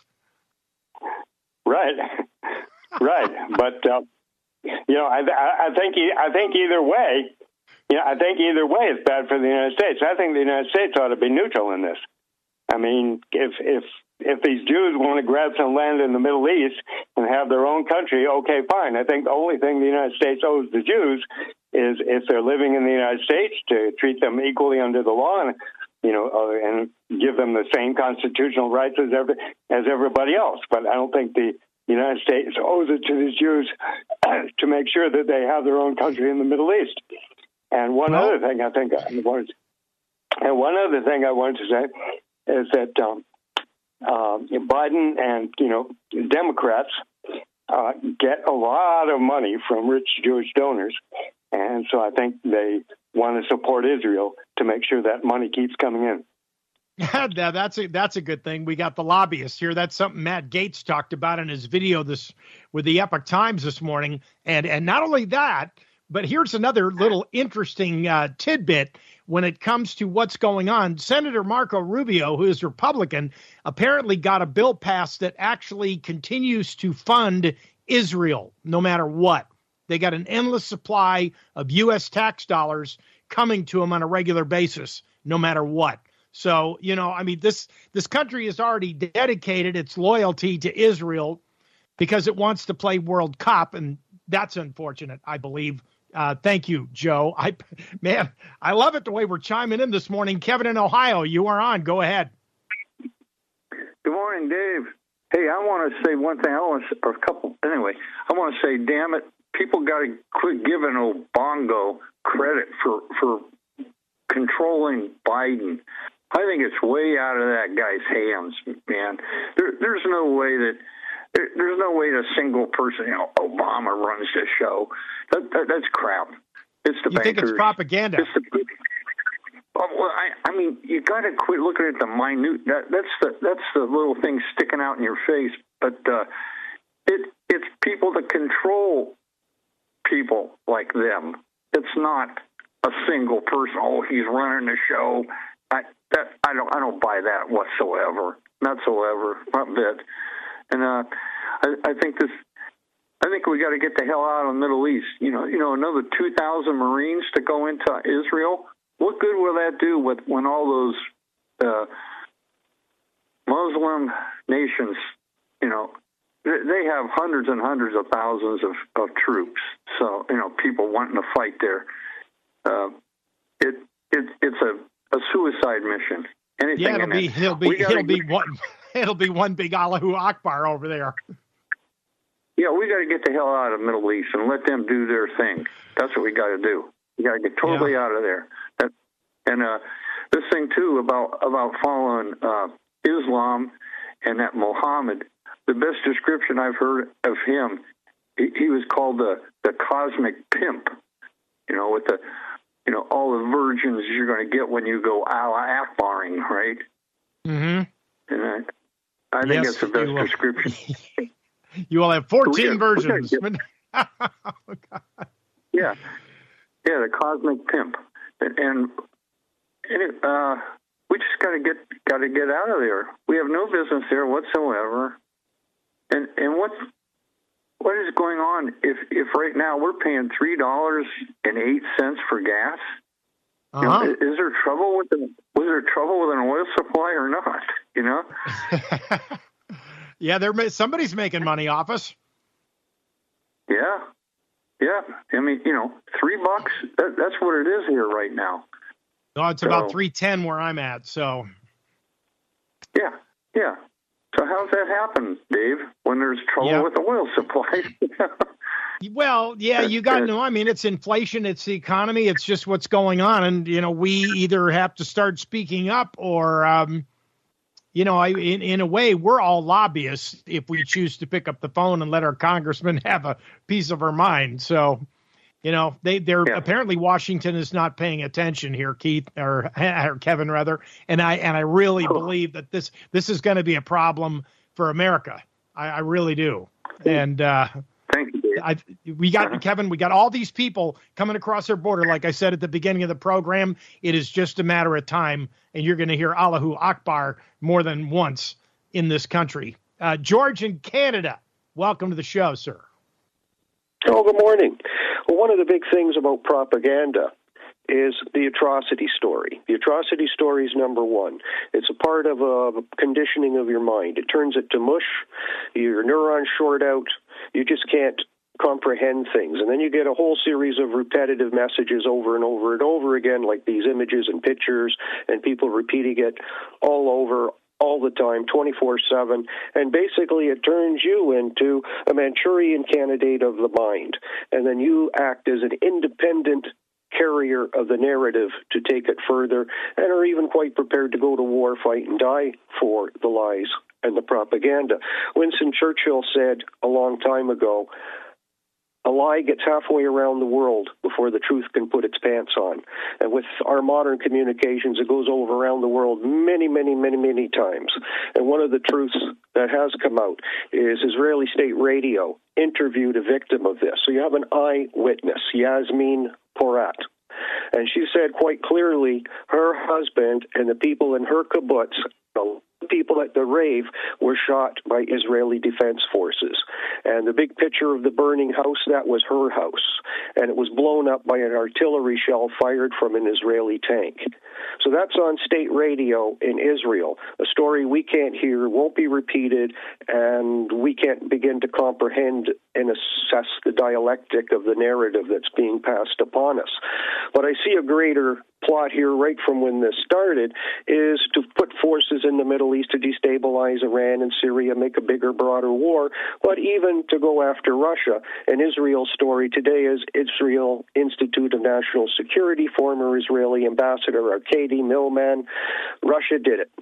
Right, right. But uh, you know, I, I think I think either way, you know, I think either way is bad for the United States. I think the United States ought to be neutral in this. I mean, if if if these Jews want to grab some land in the Middle East and have their own country, okay, fine. I think the only thing the United States owes the Jews is if they're living in the United States to treat them equally under the law and. You know, uh, and give them the same constitutional rights as every, as everybody else. But I don't think the United States owes it to these Jews to make sure that they have their own country in the Middle East. And one well, other thing I think I wanted, and one other thing I wanted to say is that um, uh, Biden and you know Democrats uh, get a lot of money from rich Jewish donors, and so I think they want to support Israel to make sure that money keeps coming in. Yeah, that's a that's a good thing. We got the lobbyists here. That's something Matt Gaetz talked about in his video this with the Epoch Times this morning. And and not only that, but here's another little interesting uh, tidbit when it comes to what's going on. Senator Marco Rubio, who is Republican, apparently got a bill passed that actually continues to fund Israel no matter what. They got an endless supply of U S tax dollars coming to them on a regular basis, no matter what. So, you know, I mean, this this country has already dedicated its loyalty to Israel because it wants to play World Cup, and that's unfortunate, I believe. Uh, thank you, Joe. I, man, I love it the way we're chiming in this morning. Kevin in Ohio, you are on. Go ahead. Good morning, Dave. Hey, I want to say one thing. I want to, or a couple. Anyway, I want to say, damn it. People got to quit giving Obongo credit for for controlling Biden. I think it's way out of that guy's hands, man. There, there's no way that there, there's no way that a single person, you know, Obama runs this show. That, that, that's crap. It's the you bankers. think it's propaganda? It's the, well, I, I mean, you got to quit looking at the minute. That, that's the that's the little thing sticking out in your face. But uh, it it's people that control people like them. It's not a single person. Oh, he's running the show. I that I don't I don't buy that whatsoever. Not whatsoever. Not a bit. And uh, I, I think this. I think we got to get the hell out of the Middle East. You know, you know, another two thousand Marines to go into Israel. What good will that do with when all those uh, Muslim nations, you know, they have hundreds and hundreds of thousands of, of troops. So, you know, people wanting to fight there. Uh, it, it it's a, a suicide mission. Anything yeah, it'll in be it. he'll be he'll get, be one it'll be one big Allahu Akbar over there. Yeah, we got to get the hell out of the Middle East and let them do their thing. That's what we got to do. We got to get totally yeah. out of there. That, and uh, this thing too about about following uh, Islam and that Muhammad. The best description I've heard of him, he, he was called the the cosmic pimp. You know, with the you know all the virgins you're going to get when you go Allah Akbaring, right? Mm-hmm. And I, I think yes, that's the best description. You will have fourteen got, versions. Get, oh, yeah, yeah, the cosmic pimp, and, and it, uh, we just got to get got to get out of there. We have no business there whatsoever. And and what's what is going on if if right now we're paying three dollars and eight cents for gas? Uh-huh. You know, is, is there trouble with the, was there trouble with an oil supply or not? You know? Yeah, they're somebody's making money off us. Yeah, yeah. I mean, you know, three bucks. That, that's what it is here right now. No, it's so, about three ten where I'm at. So. Yeah, yeah. So how's that happen, Dave? When there's trouble yeah. with the oil supply? Well, yeah, you got to know. I mean, it's inflation, it's the economy, it's just what's going on, and you know, we either have to start speaking up, or, um, you know, I, in in a way, we're all lobbyists if we choose to pick up the phone and let our congressman have a piece of our mind. So, you know, they they're yeah. apparently Washington is not paying attention here, Keith or, or Kevin rather, and I and I really oh. believe that this this is going to be a problem for America. I, I really do, and. uh Thank you, Dave. I, we got uh-huh. Kevin. We got all these people coming across our border. Like I said at the beginning of the program, it is just a matter of time, and you're going to hear Allahu Akbar more than once in this country. Uh, George in Canada, welcome to the show, sir. Oh, good morning. Well, one of the big things about propaganda is the atrocity story. The atrocity story is number one. It's a part of a conditioning of your mind. It turns it to mush. Your neurons short out. You just can't comprehend things. And then you get a whole series of repetitive messages over and over and over again, like these images and pictures, and people repeating it all over all the time, twenty-four seven. And basically it turns you into a Manchurian candidate of the mind. And then you act as an independent carrier of the narrative to take it further, and are even quite prepared to go to war, fight, and die for the lies and the propaganda. Winston Churchill said a long time ago, a lie gets halfway around the world before the truth can put its pants on. And with our modern communications, it goes over around the world many, many, many, many times. And one of the truths that has come out is Israeli State Radio interviewed a victim of this. So you have an eyewitness, Yasmin Porat. And she said quite clearly her husband and the people in her kibbutz, the people at the rave, were shot by Israeli Defense Forces. And the big picture of the burning house, that was her house. And it was blown up by an artillery shell fired from an Israeli tank. So that's on state radio in Israel, a story we can't hear, won't be repeated, and we can't begin to comprehend and assess the dialectic of the narrative that's being passed upon us. But I see a greater plot here right from when this started is to put forces in the Middle East to destabilize Iran and Syria, make a bigger, broader war, but even to go after Russia. And Israel's story today is Israel Institute of National Security, former Israeli ambassador Arkady Millman. Russia did it.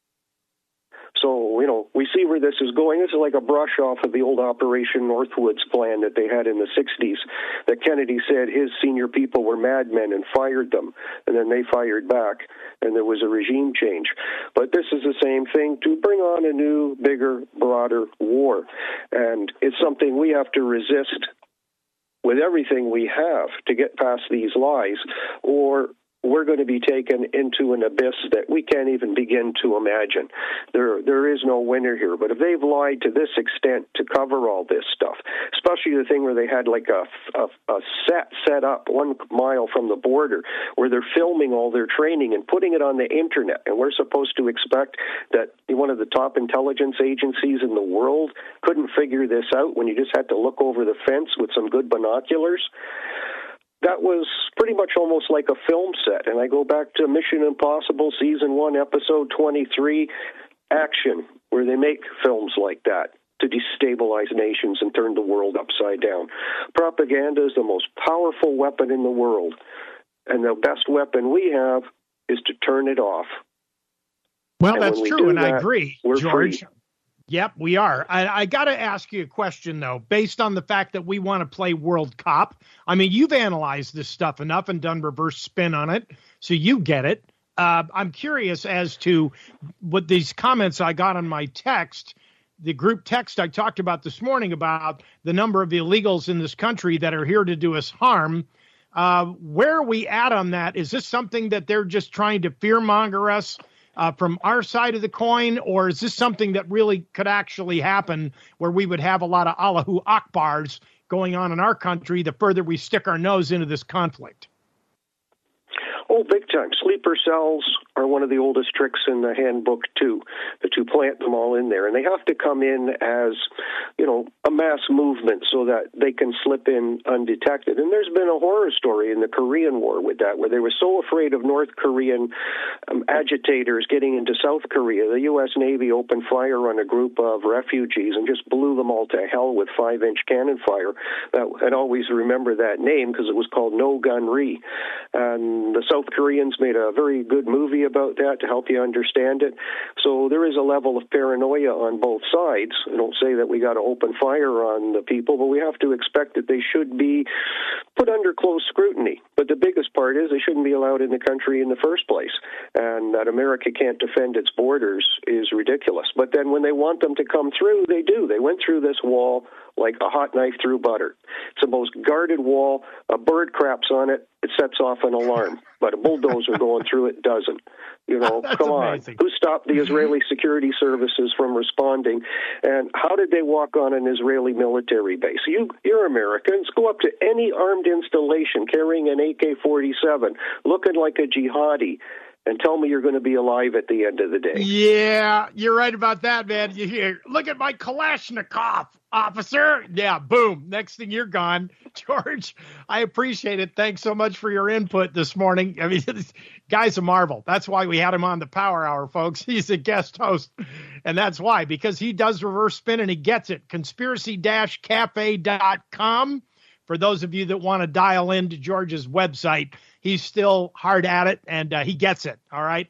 So, you know, we see where this is going. This is like a brush off of the old Operation Northwoods plan that they had in the sixties, that Kennedy said his senior people were madmen and fired them, and then they fired back, and there was a regime change. But this is the same thing, to bring on a new, bigger, broader war. And it's something we have to resist with everything we have to get past these lies, or we're going to be taken into an abyss that we can't even begin to imagine. There, there is no winner here. But if they've lied to this extent to cover all this stuff, especially the thing where they had like a, a, a set set up one mile from the border where they're filming all their training and putting it on the internet, and we're supposed to expect that one of the top intelligence agencies in the world couldn't figure this out when you just had to look over the fence with some good binoculars. That was pretty much almost like a film set. And I go back to Mission Impossible Season one, Episode twenty-three, Action, where they make films like that to destabilize nations and turn the world upside down. Propaganda is the most powerful weapon in the world. And the best weapon we have is to turn it off. Well, and that's true, and that, I agree, George. Free. Yep, we are. I, I got to ask you a question, though, based on the fact that we want to play World Cop. I mean, you've analyzed this stuff enough and done reverse spin on it, so you get it. Uh, I'm curious as to what these comments I got on my text, the group text I talked about this morning about the number of illegals in this country that are here to do us harm. Uh, where are we at on that? Is this something that they're just trying to fearmonger us Uh, from our side of the coin, or is this something that really could actually happen where we would have a lot of Allahu Akbars going on in our country the further we stick our nose into this conflict? Oh, big time. Sleeper cells are one of the oldest tricks in the handbook, too, to plant them all in there. And they have to come in as, you know, a mass movement so that they can slip in undetected. And there's been a horror story in the Korean War with that, where they were so afraid of North Korean um, agitators getting into South Korea, the U S Navy opened fire on a group of refugees and just blew them all to hell with five-inch cannon fire. That, I'd always remember that name because it was called No Gun Ri. And the South Koreans made a very good movie about that to help you understand it. So there is a level of paranoia on both sides. I don't say that we got to open fire on the people, but we have to expect that they should be put under close scrutiny. But the biggest part is they shouldn't be allowed in the country in the first place. And that America can't defend its borders is ridiculous. But then when they want them to come through, they do. They went through this wall like a hot knife through butter. It's the most guarded wall. A bird craps on it, it sets off an alarm. But a bulldozer going through it doesn't. You know, come amazing. on. Who stopped the Israeli security services from responding? And how did they walk on an Israeli military base? You, you're Americans. Go up to any armed installation carrying an A K forty-seven, looking like a jihadi, and tell me you're going to be alive at the end of the day. Yeah, you're right about that, man. You hear, look at my Kalashnikov, officer. Yeah, boom. Next thing you're gone. George, I appreciate it. Thanks so much for your input this morning. I mean, this guy's a marvel. That's why we had him on the Power Hour, folks. He's a guest host. And that's why, because he does reverse spin and he gets it. conspiracy dash cafe dot com. For those of you that want to dial into George's website, he's still hard at it, and uh, he gets it, all right?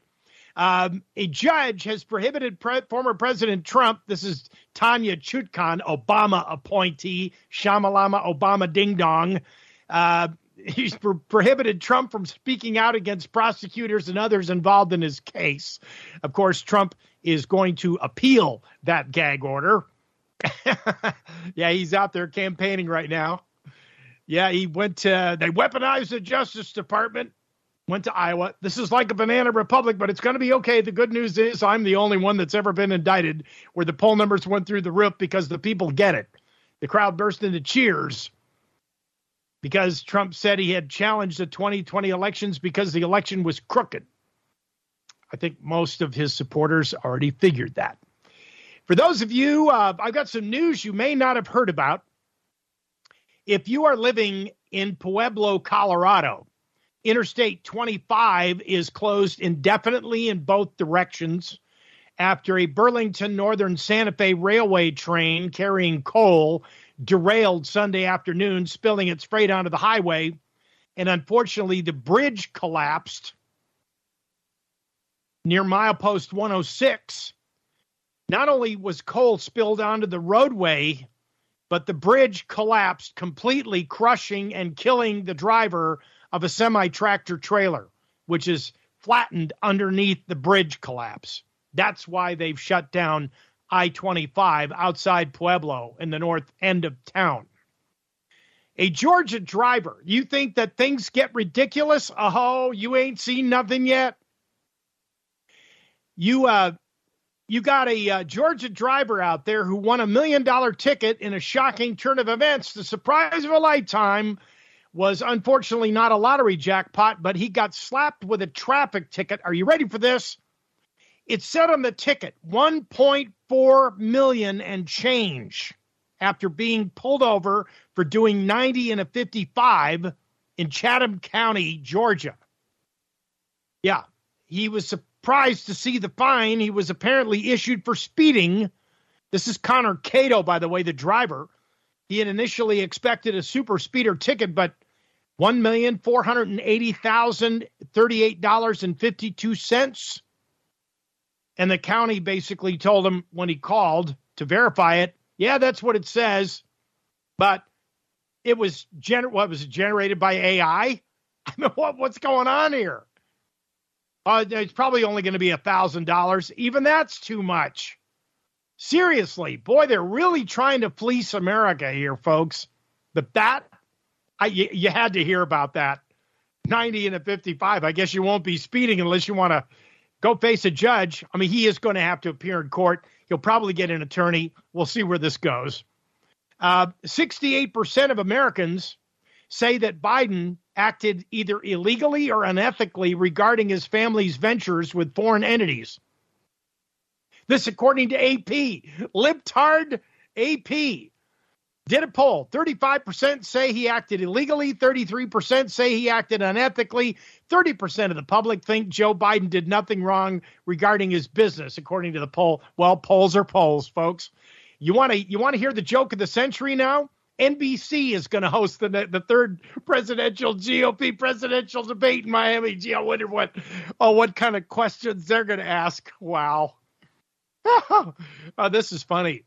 Um, a judge has prohibited pre- former President Trump, this is Tanya Chutkan, Obama appointee, Shamalama Obama Ding Dong. Uh, he's pro- prohibited Trump from speaking out against prosecutors and others involved in his case. Of course, Trump is going to appeal that gag order. Yeah, he's out there campaigning right now. Yeah, he went to, they weaponized the Justice Department, went to Iowa. This is like a banana republic, but it's going to be okay. The good news is I'm the only one that's ever been indicted where the poll numbers went through the roof because the people get it. The crowd burst into cheers because Trump said he had challenged the twenty twenty elections because the election was crooked. I think most of his supporters already figured that. For those of you, uh, I've got some news you may not have heard about. If you are living in Pueblo, Colorado, Interstate twenty-five is closed indefinitely in both directions after a Burlington Northern Santa Fe Railway train carrying coal derailed Sunday afternoon, spilling its freight onto the highway. And unfortunately, the bridge collapsed near milepost one oh six. Not only was coal spilled onto the roadway, but the bridge collapsed completely, crushing and killing the driver of a semi-tractor trailer, which is flattened underneath the bridge collapse. That's why they've shut down I twenty-five outside Pueblo in the north end of town. A Georgia driver, you think that things get ridiculous? Oh, you ain't seen nothing yet? You, uh, You got a uh, Georgia driver out there who won a million dollar ticket in a shocking turn of events. The surprise of a lifetime was unfortunately not a lottery jackpot, but he got slapped with a traffic ticket. Are you ready for this? It said on the ticket one point four million dollars and change after being pulled over for doing ninety in a fifty-five in Chatham County, Georgia. Yeah, he was surprised to see the fine he was apparently issued for speeding. This is Connor Cato, by the way, the driver. He had initially expected a super speeder ticket, but one million four hundred eighty thousand thirty-eight dollars and fifty-two cents. And the county basically told him when he called to verify it, yeah, that's what it says. But it was, gener- what was it, generated by A I? I mean, what, what's going on here? Uh, it's probably only going to be one thousand dollars. Even that's too much. Seriously, boy, they're really trying to fleece America here, folks. But that, I, you, you had to hear about that. ninety and a fifty-five. I guess you won't be speeding unless you want to go face a judge. I mean, he is going to have to appear in court. He'll probably get an attorney. We'll see where this goes. Uh, sixty-eight percent of Americans say that Biden acted either illegally or unethically regarding his family's ventures with foreign entities. This according to A P. Libtard A P did a poll. thirty-five percent say he acted illegally. thirty-three percent say he acted unethically. thirty percent of the public think Joe Biden did nothing wrong regarding his business, according to the poll. Well, polls are polls, folks. You want to you want to hear the joke of the century now? N B C is going to host the the third presidential G O P presidential debate in Miami. Gee, I wonder what oh what kind of questions they're going to ask. Wow. Oh, this is funny.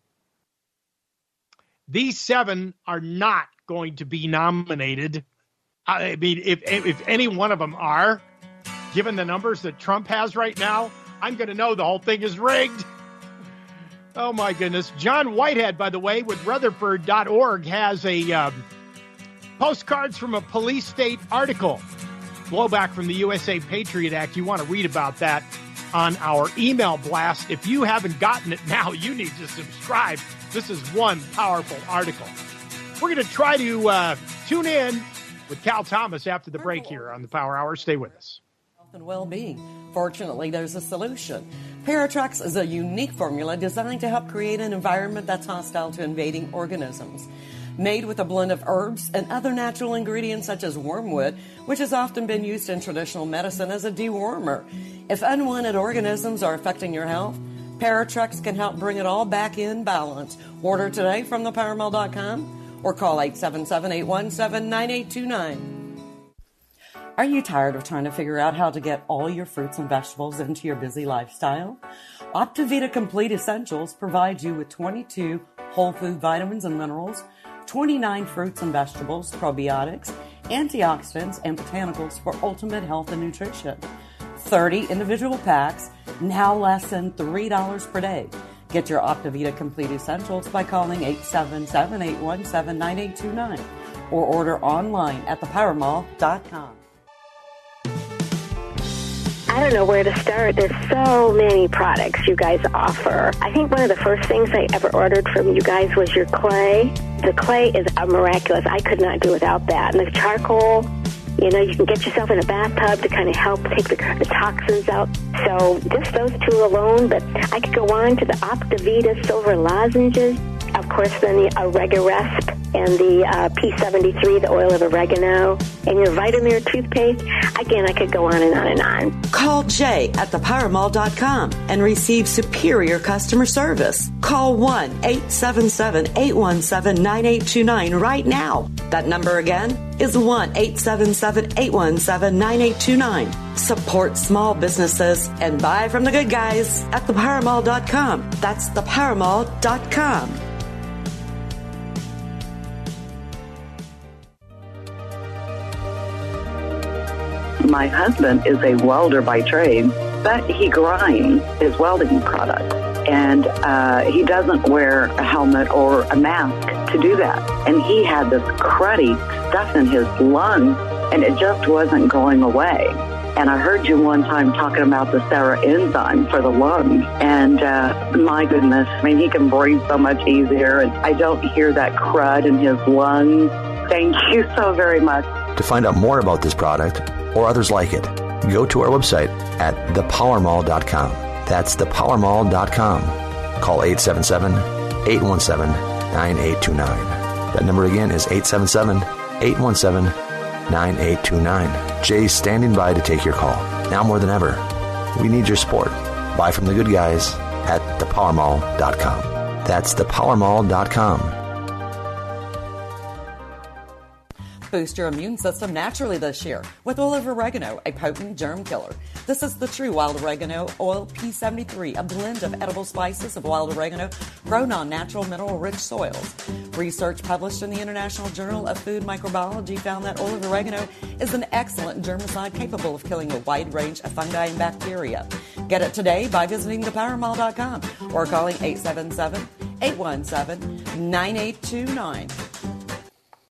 These seven are not going to be nominated. I mean, if if any one of them are, given the numbers that Trump has right now, I'm going to know the whole thing is rigged. Oh, my goodness. John Whitehead, by the way, with Rutherford dot org has a um, postcards from a police state article. Blowback from the U S A Patriot Act. You want to read about that on our email blast. If you haven't gotten it now, you need to subscribe. This is one powerful article. We're going to try to uh, tune in with Cal Thomas after the break here on the Power Hour. Stay with us. Health and well-being. Fortunately, there's a solution. Paratrex is a unique formula designed to help create an environment that's hostile to invading organisms. Made with a blend of herbs and other natural ingredients such as wormwood, which has often been used in traditional medicine as a dewormer. If unwanted organisms are affecting your health, Paratrex can help bring it all back in balance. Order today from the power mall dot com or call eight seven seven, eight one seven, nine eight two nine. Are you tired of trying to figure out how to get all your fruits and vegetables into your busy lifestyle? Optivita Complete Essentials provides you with twenty-two whole food vitamins and minerals, twenty-nine fruits and vegetables, probiotics, antioxidants, and botanicals for ultimate health and nutrition. thirty individual packs, now less than three dollars per day. Get your Optivita Complete Essentials by calling eight seven seven, eight one seven, nine eight two nine or order online at the power mall dot com. I don't know where to start. There's so many products you guys offer. I think one of the first things I ever ordered from you guys was your clay. The clay is uh, miraculous. I could not do without that. And the charcoal, you know, you can get yourself in a bathtub to kind of help take the, the toxins out. So just those two alone, but I could go on to the Optivita Silver Lozenges. Of course, then the Oregaresp and the uh, P seventy-three, the oil of oregano, and your Vitamir toothpaste. Again, I could go on and on and on. Call Jay at the power mall dot com and receive superior customer service. Call one eight seven seven, eight one seven, nine eight two nine right now. That number again is one eight seven seven, eight one seven, nine eight two nine. Support small businesses and buy from the good guys at the power mall dot com. That's the power mall dot com. My husband is a welder by trade, but he grinds his welding products. And uh, he doesn't wear a helmet or a mask to do that. And he had this cruddy stuff in his lungs, and it just wasn't going away. And I heard you one time talking about the Sarah enzyme for the lungs. And uh, my goodness, I mean, he can breathe so much easier. And I don't hear that crud in his lungs. Thank you so very much. To find out more about this product or others like it, go to our website at the power mall dot com. That's the power mall dot com. Call eight seven seven, eight one seven, nine eight two nine. That number again is eight seven seven, eight one seven, nine eight two nine. Jay's standing by to take your call. Now more than ever, we need your support. Buy from the good guys at the power mall dot com. That's the power mall dot com. Boost your immune system naturally this year with oil of oregano, a potent germ killer. This is the true wild oregano oil P seventy-three, a blend of edible spices of wild oregano grown on natural mineral-rich soils. Research published in the International Journal of Food Microbiology found that oil of oregano is an excellent germicide capable of killing a wide range of fungi and bacteria. Get it today by visiting the power mall dot com or calling eight seven seven, eight one seven, nine eight two nine.